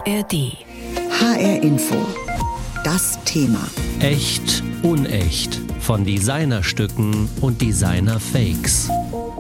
ARD. HR Info. Das Thema. Echt, unecht. Von Designerstücken und Designer-Fakes.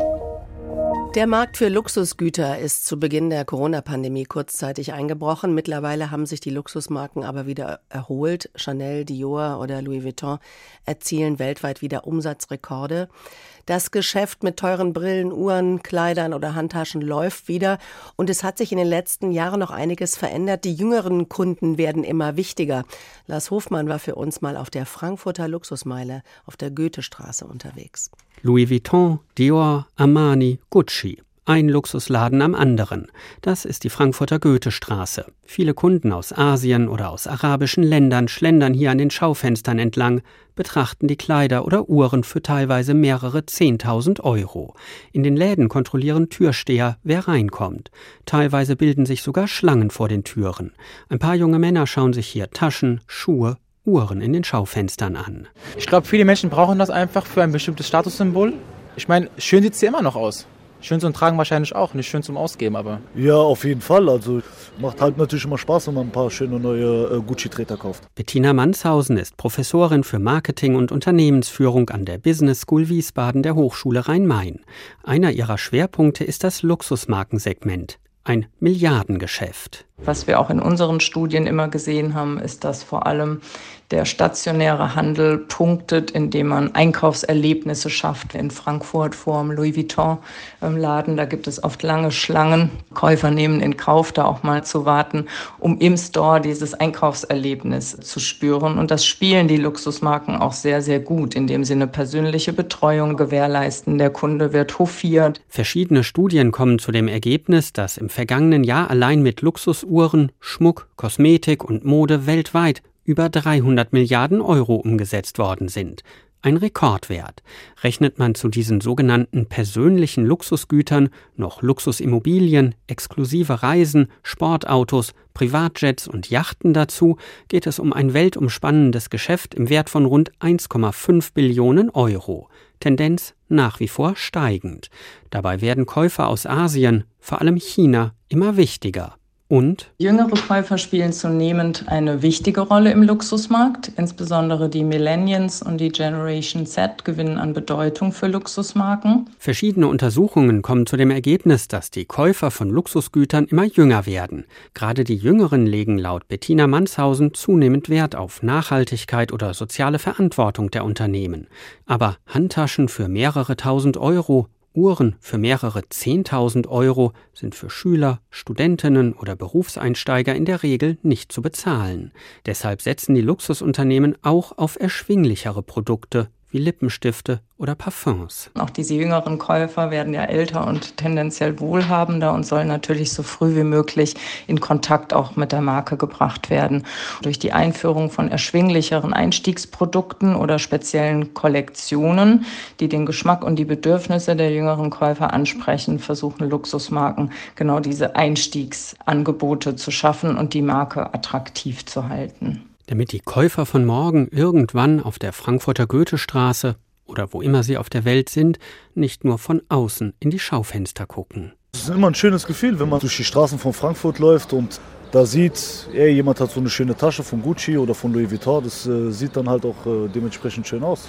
Der Markt für Luxusgüter ist zu Beginn der Corona-Pandemie kurzzeitig eingebrochen. Mittlerweile haben sich die Luxusmarken aber wieder erholt. Chanel, Dior oder Louis Vuitton erzielen weltweit wieder Umsatzrekorde. Das Geschäft mit teuren Brillen, Uhren, Kleidern oder Handtaschen läuft wieder. Und es hat sich in den letzten Jahren noch einiges verändert. Die jüngeren Kunden werden immer wichtiger. Lars Hofmann war für uns mal auf der Frankfurter Luxusmeile auf der Goethestraße unterwegs. Louis Vuitton, Dior, Armani, Gucci. Ein Luxusladen am anderen. Das ist die Frankfurter Goethestraße. Viele Kunden aus Asien oder aus arabischen Ländern schlendern hier an den Schaufenstern entlang, betrachten die Kleider oder Uhren für teilweise mehrere 10.000 Euro. In den Läden kontrollieren Türsteher, wer reinkommt. Teilweise bilden sich sogar Schlangen vor den Türen. Ein paar junge Männer schauen sich hier Taschen, Schuhe, Uhren in den Schaufenstern an. Ich glaube, viele Menschen brauchen das einfach für ein bestimmtes Statussymbol. Ich meine, schön sieht es hier immer noch aus. Schön zum Tragen wahrscheinlich auch, nicht schön zum Ausgeben, aber... Ja, auf jeden Fall. Also macht halt natürlich immer Spaß, wenn man ein paar schöne neue Gucci-Treter kauft. Bettina Manshausen ist Professorin für Marketing und Unternehmensführung an der Business School Wiesbaden der Hochschule Rhein-Main. Einer ihrer Schwerpunkte ist das Luxusmarkensegment. Ein Milliardengeschäft. Was wir auch in unseren Studien immer gesehen haben, ist, dass vor allem der stationäre Handel punktet, indem man Einkaufserlebnisse schafft. In Frankfurt vor dem Louis Vuitton Laden, da gibt es oft lange Schlangen. Käufer nehmen in Kauf, da auch mal zu warten, um im Store dieses Einkaufserlebnis zu spüren. Und das spielen die Luxusmarken auch sehr, sehr gut, indem sie eine persönliche Betreuung gewährleisten. Der Kunde wird hofiert. Verschiedene Studien kommen zu dem Ergebnis, dass im vergangenen Jahr allein mit Luxusuhren, Schmuck, Kosmetik und Mode weltweit über 300 Milliarden Euro umgesetzt worden sind. Ein Rekordwert. Rechnet man zu diesen sogenannten persönlichen Luxusgütern noch Luxusimmobilien, exklusive Reisen, Sportautos, Privatjets und Yachten dazu, geht es um ein weltumspannendes Geschäft im Wert von rund 1,5 Billionen Euro. Tendenz nach wie vor steigend. Dabei werden Käufer aus Asien, vor allem China, immer wichtiger. Und jüngere Käufer spielen zunehmend eine wichtige Rolle im Luxusmarkt. Insbesondere die Millennials und die Generation Z gewinnen an Bedeutung für Luxusmarken. Verschiedene Untersuchungen kommen zu dem Ergebnis, dass die Käufer von Luxusgütern immer jünger werden. Gerade die Jüngeren legen laut Bettina Manshausen zunehmend Wert auf Nachhaltigkeit oder soziale Verantwortung der Unternehmen. Aber Handtaschen für mehrere tausend Euro, Uhren für mehrere 10.000 Euro sind für Schüler, Studentinnen oder Berufseinsteiger in der Regel nicht zu bezahlen. Deshalb setzen die Luxusunternehmen auch auf erschwinglichere Produkte wie Lippenstifte oder Parfums. Auch diese jüngeren Käufer werden ja älter und tendenziell wohlhabender und sollen natürlich so früh wie möglich in Kontakt auch mit der Marke gebracht werden. Durch die Einführung von erschwinglicheren Einstiegsprodukten oder speziellen Kollektionen, die den Geschmack und die Bedürfnisse der jüngeren Käufer ansprechen, versuchen Luxusmarken genau diese Einstiegsangebote zu schaffen und die Marke attraktiv zu halten. Damit die Käufer von morgen irgendwann auf der Frankfurter Goethestraße oder wo immer sie auf der Welt sind, nicht nur von außen in die Schaufenster gucken. Es ist immer ein schönes Gefühl, wenn man durch die Straßen von Frankfurt läuft und da sieht, jemand hat so eine schöne Tasche von Gucci oder von Louis Vuitton. Das sieht dann halt auch dementsprechend schön aus.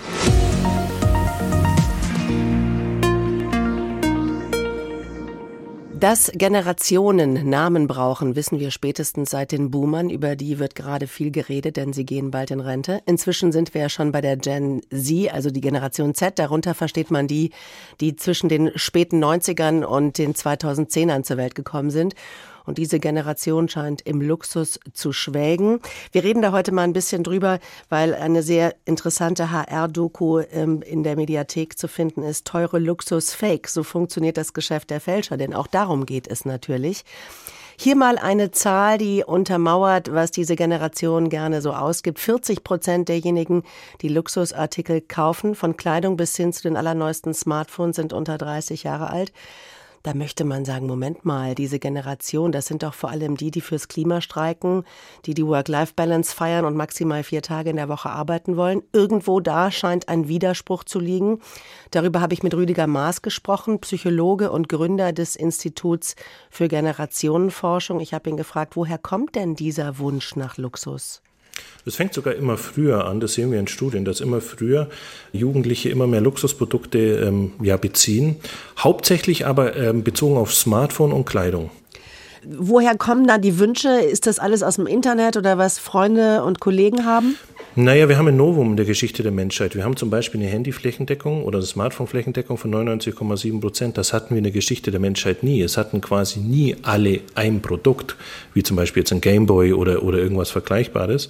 Dass Generationen Namen brauchen, wissen wir spätestens seit den Boomern. Über die wird gerade viel geredet, denn sie gehen bald in Rente. Inzwischen sind wir ja schon bei der Gen Z, also die Generation Z. Darunter versteht man die zwischen den späten 90ern und den 2010ern zur Welt gekommen sind. Und diese Generation scheint im Luxus zu schwelgen. Wir reden da heute mal ein bisschen drüber, weil eine sehr interessante HR-Doku in der Mediathek zu finden ist. Teure Luxus-Fake. So funktioniert das Geschäft der Fälscher, denn auch darum geht es natürlich. Hier mal eine Zahl, die untermauert, was diese Generation gerne so ausgibt. 40% derjenigen, die Luxusartikel kaufen, von Kleidung bis hin zu den allerneuesten Smartphones, sind unter 30 Jahre alt. Da möchte man sagen, Moment mal, diese Generation, das sind doch vor allem die fürs Klima streiken, die Work-Life-Balance feiern und maximal 4 Tage in der Woche arbeiten wollen. Irgendwo da scheint ein Widerspruch zu liegen. Darüber habe ich mit Rüdiger Maaß gesprochen, Psychologe und Gründer des Instituts für Generationenforschung. Ich habe ihn gefragt, woher kommt denn dieser Wunsch nach Luxus? Das fängt sogar immer früher an, das sehen wir in Studien, dass immer früher Jugendliche immer mehr Luxusprodukte beziehen, hauptsächlich aber bezogen auf Smartphone und Kleidung. Woher kommen da die Wünsche? Ist das alles aus dem Internet oder was Freunde und Kollegen haben? Naja, wir haben ein Novum in der Geschichte der Menschheit. Wir haben zum Beispiel eine Handyflächendeckung oder eine Smartphone-Flächendeckung von 99,7%. Das hatten wir in der Geschichte der Menschheit nie. Es hatten quasi nie alle ein Produkt, wie zum Beispiel jetzt ein Gameboy oder irgendwas Vergleichbares.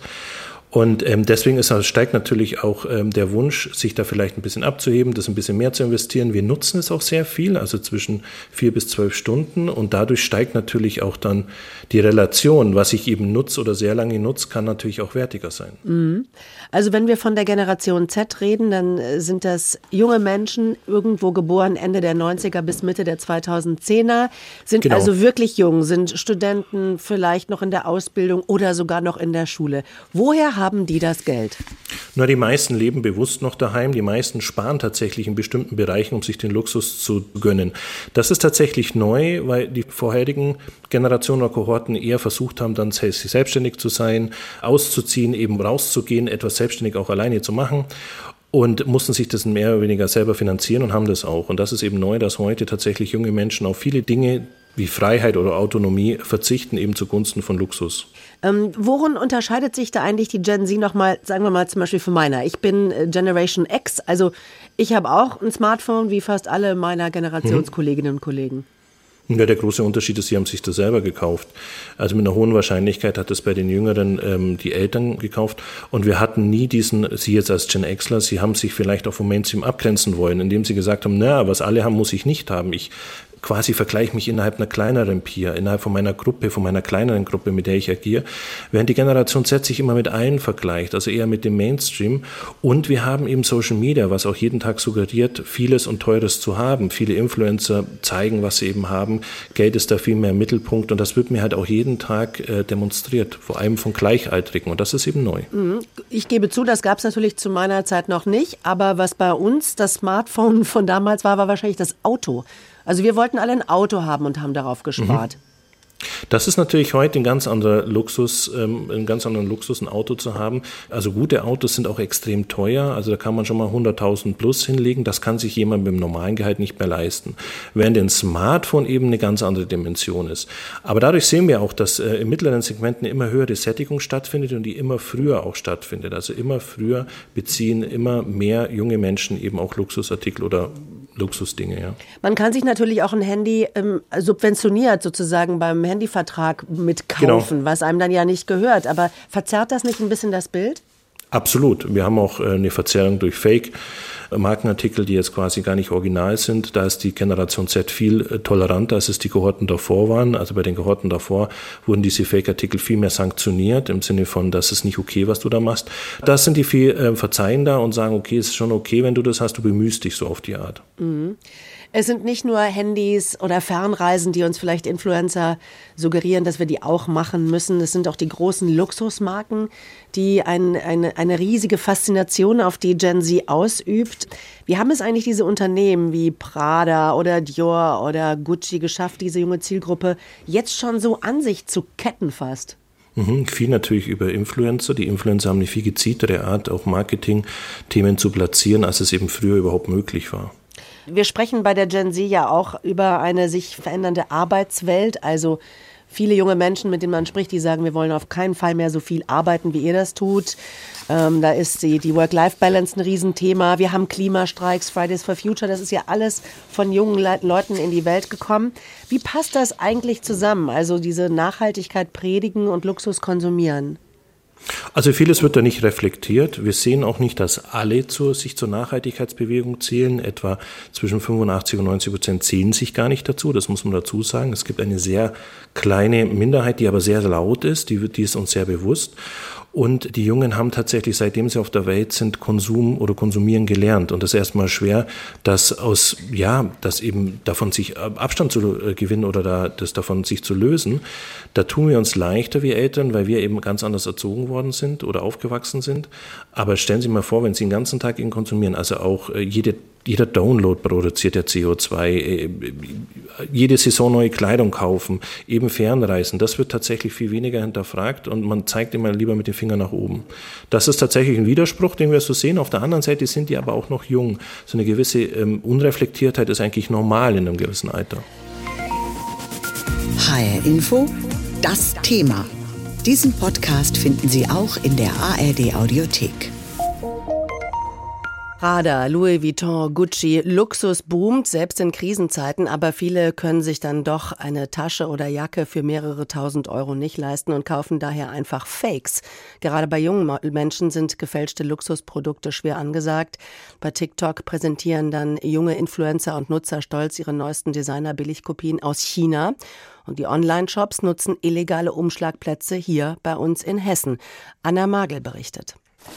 Und deswegen steigt natürlich auch der Wunsch, sich da vielleicht ein bisschen abzuheben, das ein bisschen mehr zu investieren. Wir nutzen es auch sehr viel, also zwischen 4 bis 12 Stunden. Und dadurch steigt natürlich auch dann die Relation, was ich eben nutze oder sehr lange nutze, kann natürlich auch wertiger sein. Mhm. Also wenn wir von der Generation Z reden, dann sind das junge Menschen, irgendwo geboren Ende der 90er bis Mitte der 2010er, sind Genau. Also wirklich jung, sind Studenten, vielleicht noch in der Ausbildung oder sogar noch in der Schule. Woher haben die das Geld? Na, die meisten leben bewusst noch daheim, die meisten sparen tatsächlich in bestimmten Bereichen, um sich den Luxus zu gönnen. Das ist tatsächlich neu, weil die vorherigen Generationen oder Kohorten eher versucht haben, dann selbstständig zu sein, auszuziehen, eben rauszugehen, etwas selbstständig auch alleine zu machen. Und mussten sich das mehr oder weniger selber finanzieren und haben das auch. Und das ist eben neu, dass heute tatsächlich junge Menschen auf viele Dinge wie Freiheit oder Autonomie verzichten, eben zugunsten von Luxus. Worin unterscheidet sich da eigentlich die Gen Z nochmal, sagen wir mal zum Beispiel von meiner? Ich bin Generation X, also ich habe auch ein Smartphone wie fast alle meiner Generationskolleginnen und Kollegen. Ja, der große Unterschied ist, sie haben sich das selber gekauft. Also mit einer hohen Wahrscheinlichkeit hat es bei den Jüngeren die Eltern gekauft. Und wir hatten nie diesen, Sie jetzt als Gen Xler, Sie haben sich vielleicht auch vom Mainstream abgrenzen wollen, indem Sie gesagt haben, na, was alle haben, muss ich nicht haben. Ich quasi vergleiche mich innerhalb einer kleineren Peer, innerhalb von meiner Gruppe, von meiner kleineren Gruppe, mit der ich agiere, während die Generation Z sich immer mit allen vergleicht, also eher mit dem Mainstream. Und wir haben eben Social Media, was auch jeden Tag suggeriert, vieles und Teures zu haben. Viele Influencer zeigen, was sie eben haben. Geld ist da viel mehr im Mittelpunkt und das wird mir halt auch jeden Tag demonstriert, vor allem von Gleichaltrigen und das ist eben neu. Ich gebe zu, das gab es natürlich zu meiner Zeit noch nicht, aber was bei uns das Smartphone von damals war wahrscheinlich das Auto. Also wir wollten alle ein Auto haben und haben darauf gespart. Das ist natürlich heute ein ganz anderer Luxus, ein Auto zu haben. Also gute Autos sind auch extrem teuer, also da kann man schon mal 100.000 plus hinlegen, das kann sich jemand mit dem normalen Gehalt nicht mehr leisten. Während ein Smartphone eben eine ganz andere Dimension ist. Aber dadurch sehen wir auch, dass im mittleren Segment eine immer höhere Sättigung stattfindet und die immer früher auch stattfindet. Also immer früher beziehen immer mehr junge Menschen eben auch Luxusartikel oder Luxusdinge, ja. Man kann sich natürlich auch ein Handy subventioniert sozusagen beim Handyvertrag mitkaufen, genau, was einem dann ja nicht gehört. Aber verzerrt das nicht ein bisschen das Bild? Absolut. Wir haben auch eine Verzerrung durch Fake-Markenartikel, die jetzt quasi gar nicht original sind. Da ist die Generation Z viel toleranter, als es die Kohorten davor waren. Also bei den Kohorten davor wurden diese Fake-Artikel viel mehr sanktioniert, im Sinne von, das ist nicht okay, was du da machst. Da sind die viel verzeihender und sagen, okay, es ist schon okay, wenn du das hast, du bemühst dich so auf die Art. Mhm. Es sind nicht nur Handys oder Fernreisen, die uns vielleicht Influencer suggerieren, dass wir die auch machen müssen. Es sind auch die großen Luxusmarken, die eine riesige Faszination auf die Gen Z ausübt. Wie haben es eigentlich diese Unternehmen wie Prada oder Dior oder Gucci geschafft, diese junge Zielgruppe jetzt schon so an sich zu ketten fast? Viel natürlich über Influencer. Die Influencer haben eine viel gezieltere Art, auch Marketing-Themen zu platzieren, als es eben früher überhaupt möglich war. Wir sprechen bei der Gen Z ja auch über eine sich verändernde Arbeitswelt. Also viele junge Menschen, mit denen man spricht, die sagen, wir wollen auf keinen Fall mehr so viel arbeiten, wie ihr das tut. Da ist die Work-Life-Balance ein Riesenthema. Wir haben Klimastreiks, Fridays for Future. Das ist ja alles von jungen Leuten in die Welt gekommen. Wie passt das eigentlich zusammen? Also diese Nachhaltigkeit predigen und Luxus konsumieren? Also vieles wird da nicht reflektiert. Wir sehen auch nicht, dass alle sich zur Nachhaltigkeitsbewegung zählen. Etwa zwischen 85% und 90% zählen sich gar nicht dazu. Das muss man dazu sagen. Es gibt eine sehr kleine Minderheit, die aber sehr laut ist. Die ist uns sehr bewusst. Und die Jungen haben tatsächlich, seitdem sie auf der Welt sind, konsumieren gelernt. Und das ist erstmal schwer, das eben davon sich Abstand zu gewinnen oder das davon sich zu lösen. Da tun wir uns leichter, wir Eltern, weil wir eben ganz anders erzogen worden sind oder aufgewachsen sind. Aber stellen Sie mal vor, wenn Sie den ganzen Tag ihn konsumieren, also auch jeder Download produziert ja CO2, jede Saison neue Kleidung kaufen, eben Fernreisen, das wird tatsächlich viel weniger hinterfragt und man zeigt immer lieber mit dem Finger nach oben. Das ist tatsächlich ein Widerspruch, den wir so sehen. Auf der anderen Seite sind die aber auch noch jung. So eine gewisse Unreflektiertheit ist eigentlich normal in einem gewissen Alter. HR Info, das Thema. Diesen Podcast finden Sie auch in der ARD Audiothek. Prada, Louis Vuitton, Gucci, Luxus boomt, selbst in Krisenzeiten, aber viele können sich dann doch eine Tasche oder Jacke für mehrere tausend Euro nicht leisten und kaufen daher einfach Fakes. Gerade bei jungen Menschen sind gefälschte Luxusprodukte schwer angesagt. Bei TikTok präsentieren dann junge Influencer und Nutzer stolz ihre neuesten Designer-Billigkopien aus China. Und die Online-Shops nutzen illegale Umschlagplätze hier bei uns in Hessen. Anna Magel berichtet.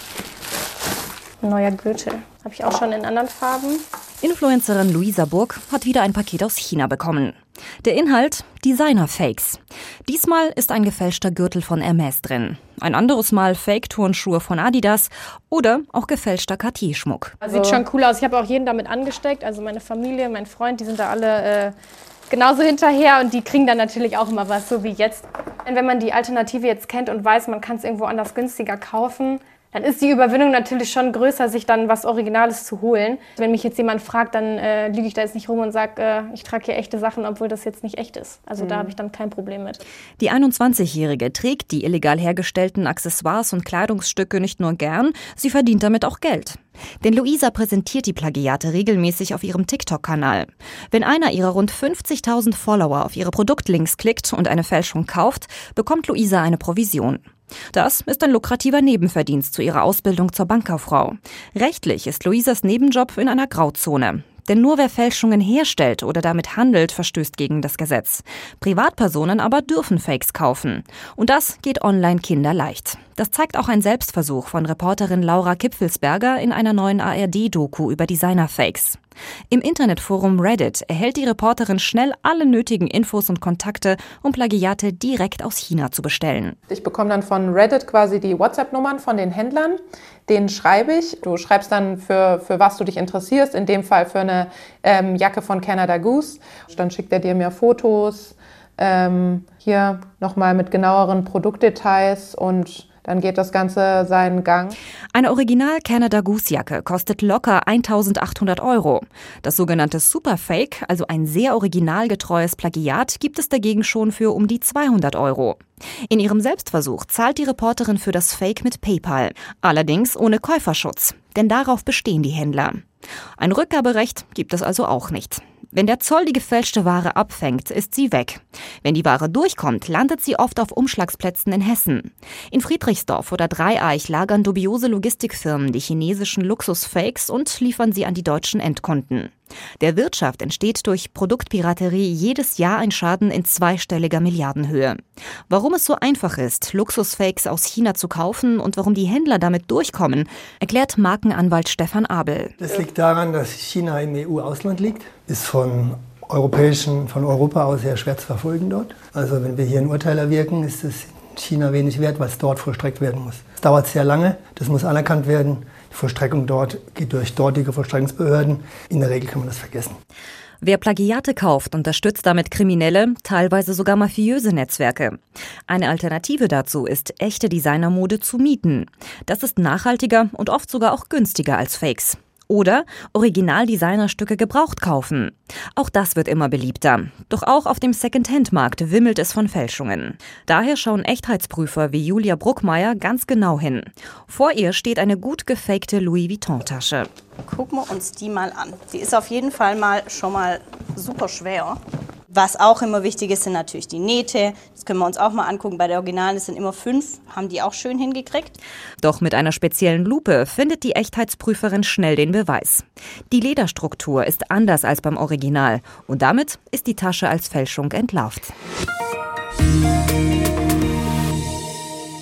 Ein neuer Gürtel. Habe ich auch schon in anderen Farben. Influencerin Luisa Burg hat wieder ein Paket aus China bekommen. Der Inhalt: Designer-Fakes. Diesmal ist ein gefälschter Gürtel von Hermès drin. Ein anderes Mal Fake-Turnschuhe von Adidas oder auch gefälschter Cartier-Schmuck. Sieht schon cool aus. Ich habe auch jeden damit angesteckt. Also meine Familie, mein Freund, die sind da alle genauso hinterher und die kriegen dann natürlich auch immer was, so wie jetzt. Wenn man die Alternative jetzt kennt und weiß, man kann es irgendwo anders günstiger kaufen, dann ist die Überwindung natürlich schon größer, sich dann was Originales zu holen. Wenn mich jetzt jemand fragt, dann lüge ich da jetzt nicht rum und sage, ich trage hier echte Sachen, obwohl das jetzt nicht echt ist. Also da habe ich dann kein Problem mit. Die 21-Jährige trägt die illegal hergestellten Accessoires und Kleidungsstücke nicht nur gern, sie verdient damit auch Geld. Denn Luisa präsentiert die Plagiate regelmäßig auf ihrem TikTok-Kanal. Wenn einer ihrer rund 50.000 Follower auf ihre Produktlinks klickt und eine Fälschung kauft, bekommt Luisa eine Provision. Das ist ein lukrativer Nebenverdienst zu ihrer Ausbildung zur Bankkauffrau. Rechtlich ist Luisas Nebenjob in einer Grauzone. Denn nur wer Fälschungen herstellt oder damit handelt, verstößt gegen das Gesetz. Privatpersonen aber dürfen Fakes kaufen. Und das geht online kinderleicht. Das zeigt auch ein Selbstversuch von Reporterin Laura Kipfelsberger in einer neuen ARD-Doku über Designer-Fakes. Im Internetforum Reddit erhält die Reporterin schnell alle nötigen Infos und Kontakte, um Plagiate direkt aus China zu bestellen. Ich bekomme dann von Reddit quasi die WhatsApp-Nummern von den Händlern. Denen schreibe ich. Du schreibst dann, für was du dich interessierst. In dem Fall für eine Jacke von Canada Goose. Dann schickt er dir mehr Fotos. Hier nochmal mit genaueren Produktdetails und dann geht das Ganze seinen Gang. Eine Original Canada Goose Jacke kostet locker 1.800 €. Das sogenannte Superfake, also ein sehr originalgetreues Plagiat, gibt es dagegen schon für um die 200 €. In ihrem Selbstversuch zahlt die Reporterin für das Fake mit PayPal. Allerdings ohne Käuferschutz, denn darauf bestehen die Händler. Ein Rückgaberecht gibt es also auch nicht. Wenn der Zoll die gefälschte Ware abfängt, ist sie weg. Wenn die Ware durchkommt, landet sie oft auf Umschlagsplätzen in Hessen. In Friedrichsdorf oder Dreieich lagern dubiose Logistikfirmen die chinesischen Luxusfakes und liefern sie an die deutschen Endkunden. Der Wirtschaft entsteht durch Produktpiraterie jedes Jahr ein Schaden in zweistelliger Milliardenhöhe. Warum es so einfach ist, Luxusfakes aus China zu kaufen und warum die Händler damit durchkommen, erklärt Markenanwalt Stefan Abel. Das liegt daran, dass China im EU-Ausland liegt, ist von Europa aus sehr schwer zu verfolgen dort. Also wenn wir hier ein Urteil erwirken, ist es in China wenig wert, was dort vollstreckt werden muss. Es dauert sehr lange, das muss anerkannt werden. Die Vollstreckung dort geht durch dortige Vollstreckungsbehörden. In der Regel kann man das vergessen. Wer Plagiate kauft, unterstützt damit kriminelle, teilweise sogar mafiöse Netzwerke. Eine Alternative dazu ist, echte Designermode zu mieten. Das ist nachhaltiger und oft sogar auch günstiger als Fakes. Oder Original-Designerstücke gebraucht kaufen. Auch das wird immer beliebter. Doch auch auf dem Second-Hand-Markt wimmelt es von Fälschungen. Daher schauen Echtheitsprüfer wie Julia Bruckmeier ganz genau hin. Vor ihr steht eine gut gefakte Louis Vuitton-Tasche. Gucken wir uns die mal an. Die ist auf jeden Fall schon mal super schwer. Was auch immer wichtig ist, sind natürlich die Nähte. Das können wir uns auch mal angucken. Bei der Originalen sind immer 5, haben die auch schön hingekriegt. Doch mit einer speziellen Lupe findet die Echtheitsprüferin schnell den Beweis. Die Lederstruktur ist anders als beim Original und damit ist die Tasche als Fälschung entlarvt.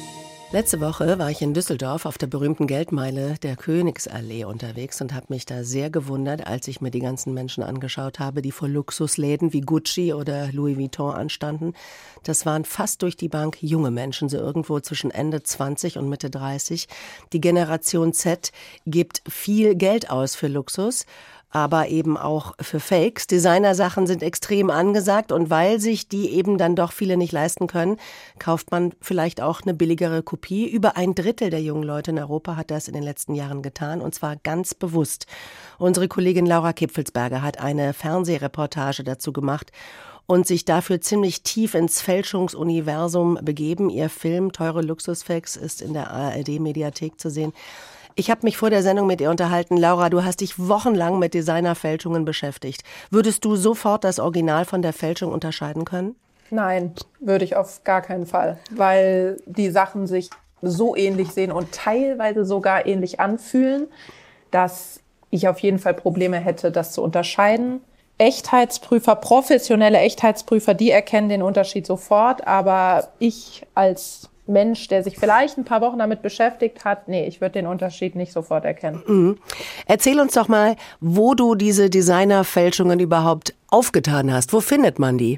Letzte Woche war ich in Düsseldorf auf der berühmten Geldmeile der Königsallee unterwegs und habe mich da sehr gewundert, als ich mir die ganzen Menschen angeschaut habe, die vor Luxusläden wie Gucci oder Louis Vuitton anstanden. Das waren fast durch die Bank junge Menschen, so irgendwo zwischen Ende 20 und Mitte 30. Die Generation Z gibt viel Geld aus für Luxus, aber eben auch für Fakes. Designersachen sind extrem angesagt und weil sich die eben dann doch viele nicht leisten können, kauft man vielleicht auch eine billigere Kopie. Über 1/3 der jungen Leute in Europa hat das in den letzten Jahren getan und zwar ganz bewusst. Unsere Kollegin Laura Kipfelsberger hat eine Fernsehreportage dazu gemacht und sich dafür ziemlich tief ins Fälschungsuniversum begeben. Ihr Film Teure Luxusfakes ist in der ARD-Mediathek zu sehen. Ich habe mich vor der Sendung mit ihr unterhalten. Laura, du hast dich wochenlang mit Designerfälschungen beschäftigt. Würdest du sofort das Original von der Fälschung unterscheiden können? Nein, würde ich auf gar keinen Fall, weil die Sachen sich so ähnlich sehen und teilweise sogar ähnlich anfühlen, dass ich auf jeden Fall Probleme hätte, das zu unterscheiden. Echtheitsprüfer, professionelle Echtheitsprüfer, die erkennen den Unterschied sofort, aber ich als Mensch, der sich vielleicht ein paar Wochen damit beschäftigt hat, nee, ich würde den Unterschied nicht sofort erkennen. Mhm. Erzähl uns doch mal, wo du diese Designerfälschungen überhaupt aufgetan hast. Wo findet man die?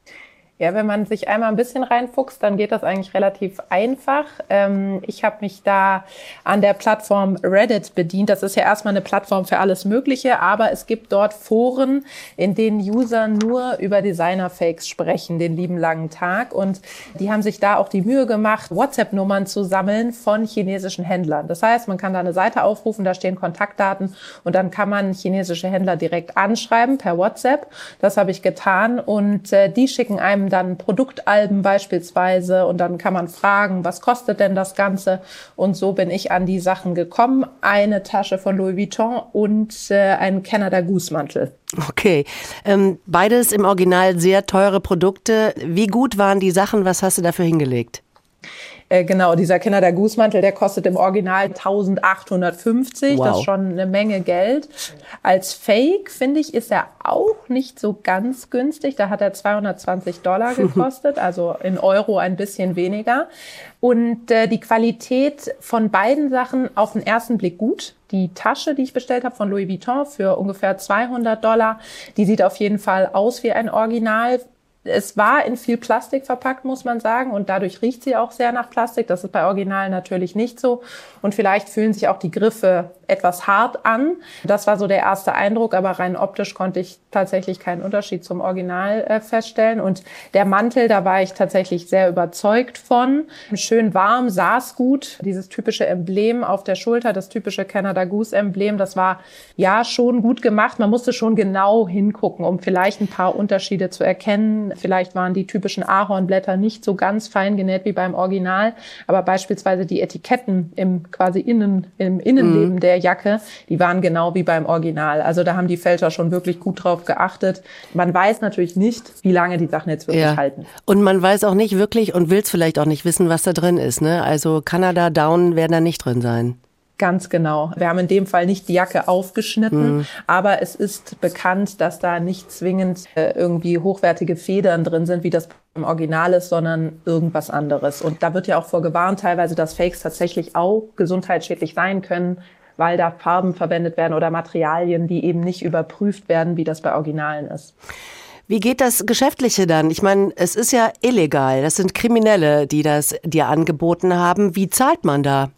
Ja, wenn man sich einmal ein bisschen reinfuchst, dann geht das eigentlich relativ einfach. Ich habe mich da an der Plattform Reddit bedient. Das ist ja erstmal eine Plattform für alles Mögliche, aber es gibt dort Foren, in denen User nur über Designer-Fakes sprechen, den lieben langen Tag. Und die haben sich da auch die Mühe gemacht, WhatsApp-Nummern zu sammeln von chinesischen Händlern. Das heißt, man kann da eine Seite aufrufen, da stehen Kontaktdaten und dann kann man chinesische Händler direkt anschreiben per WhatsApp. Das habe ich getan und die schicken einem dann Produktalben beispielsweise und dann kann man fragen, was kostet denn das Ganze? Und so bin ich an die Sachen gekommen. Eine Tasche von Louis Vuitton und ein Canada Goose Mantel. Okay, beides im Original sehr teure Produkte. Wie gut waren die Sachen? Was hast du dafür hingelegt? Genau, dieser Canada Goose Mantel, der kostet im Original 1.850. Wow. Das ist schon eine Menge Geld. Als Fake, finde ich, ist er auch nicht so ganz günstig. Da hat er $220 gekostet, also in Euro ein bisschen weniger. Und die Qualität von beiden Sachen auf den ersten Blick gut. Die Tasche, die ich bestellt habe von Louis Vuitton für ungefähr $200, die sieht auf jeden Fall aus wie ein Original. Es war in viel Plastik verpackt, muss man sagen, und dadurch riecht sie auch sehr nach Plastik. Das ist bei Original natürlich nicht so. Und vielleicht fühlen sich auch die Griffe etwas hart an. Das war so der erste Eindruck, aber rein optisch konnte ich tatsächlich keinen Unterschied zum Original feststellen. Und der Mantel, da war ich tatsächlich sehr überzeugt von. Schön warm, saß gut. Dieses typische Emblem auf der Schulter, das typische Canada Goose Emblem, das war ja schon gut gemacht. Man musste schon genau hingucken, um vielleicht ein paar Unterschiede zu erkennen. Vielleicht waren die typischen Ahornblätter nicht so ganz fein genäht wie beim Original, aber beispielsweise die Etiketten im Innenleben der Jacke, die waren genau wie beim Original. Also da haben die Fälscher schon wirklich gut drauf geachtet. Man weiß natürlich nicht, wie lange die Sachen jetzt wirklich halten. Und man weiß auch nicht wirklich und will es vielleicht auch nicht wissen, was da drin ist, ne? Also Canada Down werden da nicht drin sein. Ganz genau. Wir haben in dem Fall nicht die Jacke aufgeschnitten, aber es ist bekannt, dass da nicht zwingend irgendwie hochwertige Federn drin sind, wie das im Original ist, sondern irgendwas anderes. Und da wird ja auch vorgewarnt, teilweise, dass Fakes tatsächlich auch gesundheitsschädlich sein können, weil da Farben verwendet werden oder Materialien, die eben nicht überprüft werden, wie das bei Originalen ist. Wie geht das Geschäftliche dann? Ich meine, es ist ja illegal. Das sind Kriminelle, die das dir angeboten haben. Wie zahlt man da?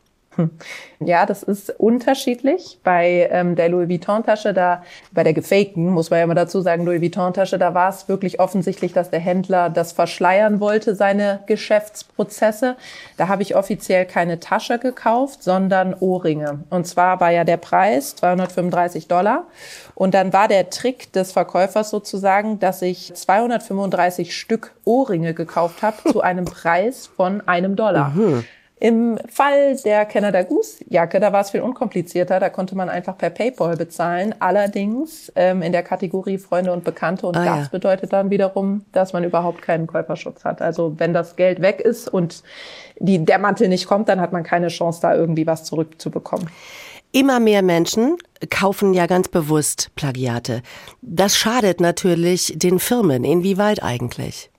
Ja, das ist unterschiedlich. Bei der Louis Vuitton-Tasche, bei der gefakten, muss man ja mal dazu sagen, Louis Vuitton-Tasche, da war es wirklich offensichtlich, dass der Händler das verschleiern wollte, seine Geschäftsprozesse. Da habe ich offiziell keine Tasche gekauft, sondern Ohrringe. Und zwar war ja der Preis $235. Und dann war der Trick des Verkäufers sozusagen, dass ich 235 Stück Ohrringe gekauft habe zu einem Preis von $1. Im Fall der Canada Goose Jacke, da war es viel unkomplizierter, da konnte man einfach per PayPal bezahlen. Allerdings in der Kategorie Freunde und Bekannte und das bedeutet dann wiederum, dass man überhaupt keinen Käuferschutz hat. Also wenn das Geld weg ist und der Mantel nicht kommt, dann hat man keine Chance, da irgendwie was zurückzubekommen. Immer mehr Menschen kaufen ja ganz bewusst Plagiate. Das schadet natürlich den Firmen. Inwieweit eigentlich?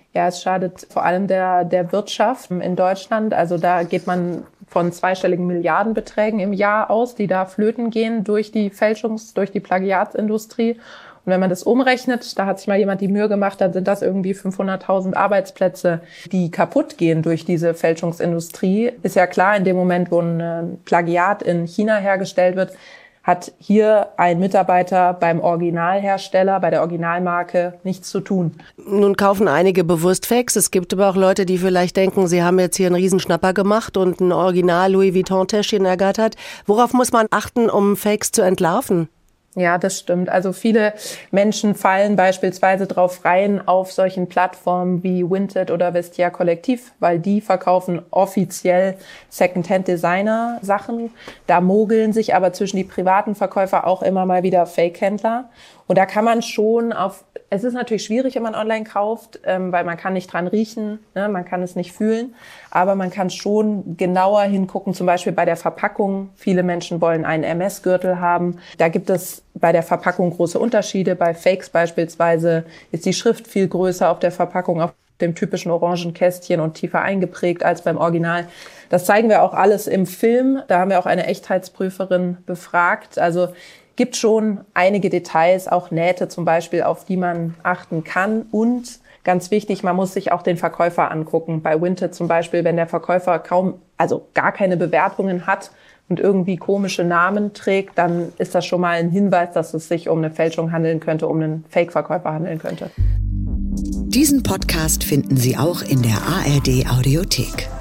Ja, es schadet vor allem der Wirtschaft in Deutschland. Also da geht man von zweistelligen Milliardenbeträgen im Jahr aus, die da flöten gehen durch die durch die Plagiatsindustrie. Und wenn man das umrechnet, da hat sich mal jemand die Mühe gemacht, dann sind das irgendwie 500.000 Arbeitsplätze, die kaputt gehen durch diese Fälschungsindustrie. Ist ja klar, in dem Moment, wo ein Plagiat in China hergestellt wird, hat hier ein Mitarbeiter beim Originalhersteller, bei der Originalmarke nichts zu tun. Nun kaufen einige bewusst Fakes. Es gibt aber auch Leute, die vielleicht denken, sie haben jetzt hier einen Riesenschnapper gemacht und ein Original Louis Vuitton-Täschchen ergattert. Worauf muss man achten, um Fakes zu entlarven? Ja, das stimmt. Also viele Menschen fallen beispielsweise drauf rein auf solchen Plattformen wie Vinted oder Vestia Kollektiv, weil die verkaufen offiziell Secondhand-Designer-Sachen. Da mogeln sich aber zwischen die privaten Verkäufer auch immer mal wieder Fake-Händler. Und da kann man schon es ist natürlich schwierig, wenn man online kauft, weil man kann nicht dran riechen, ne? Man kann es nicht fühlen, aber man kann schon genauer hingucken, zum Beispiel bei der Verpackung. Viele Menschen wollen einen MS-Gürtel haben. Da gibt es bei der Verpackung große Unterschiede. Bei Fakes beispielsweise ist die Schrift viel größer auf der Verpackung, auf dem typischen orangen Kästchen und tiefer eingeprägt als beim Original. Das zeigen wir auch alles im Film. Da haben wir auch eine Echtheitsprüferin befragt. Also gibt schon einige Details, auch Nähte zum Beispiel, auf die man achten kann. Und ganz wichtig, man muss sich auch den Verkäufer angucken. Bei Vinted zum Beispiel, wenn der Verkäufer gar keine Bewertungen hat und irgendwie komische Namen trägt, dann ist das schon mal ein Hinweis, dass es sich um eine Fälschung handeln könnte, um einen Fake-Verkäufer handeln könnte. Diesen Podcast finden Sie auch in der ARD Audiothek.